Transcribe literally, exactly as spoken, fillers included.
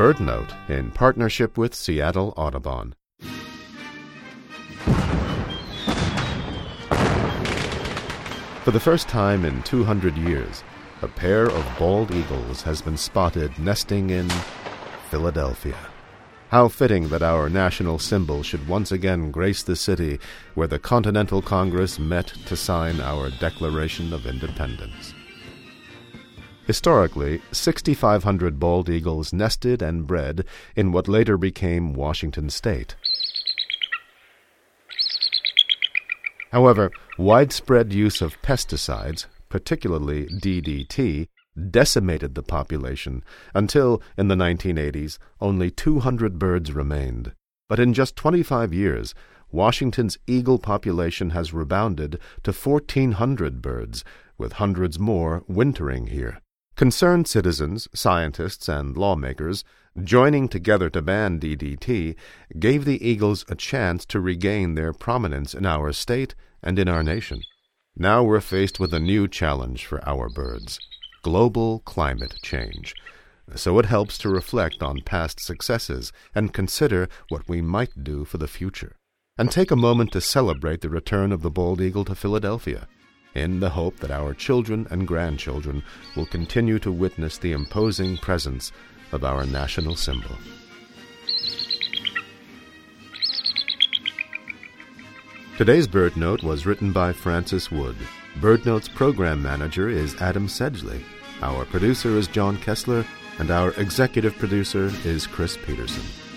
BirdNote in partnership with Seattle Audubon. For the first time in two hundred years, a pair of bald eagles has been spotted nesting in Philadelphia. How fitting that our national symbol should once again grace the city where the Continental Congress met to sign our Declaration of Independence. Historically, six thousand five hundred bald eagles nested and bred in what later became Washington State. However, widespread use of pesticides, particularly D D T, decimated the population until, in the nineteen eighties, only two hundred birds remained. But in just twenty-five years, Washington's eagle population has rebounded to fourteen hundred birds, with hundreds more wintering here. Concerned citizens, scientists, and lawmakers, joining together to ban D D T, gave the eagles a chance to regain their prominence in our state and in our nation. Now we're faced with a new challenge for our birds: global climate change. So it helps to reflect on past successes and consider what we might do for the future. And take a moment to celebrate the return of the bald eagle to Philadelphia, in the hope that our children and grandchildren will continue to witness the imposing presence of our national symbol. Today's BirdNote was written by Francis Wood. BirdNote's program manager is Adam Sedgley. Our producer is John Kessler, and our executive producer is Chris Peterson.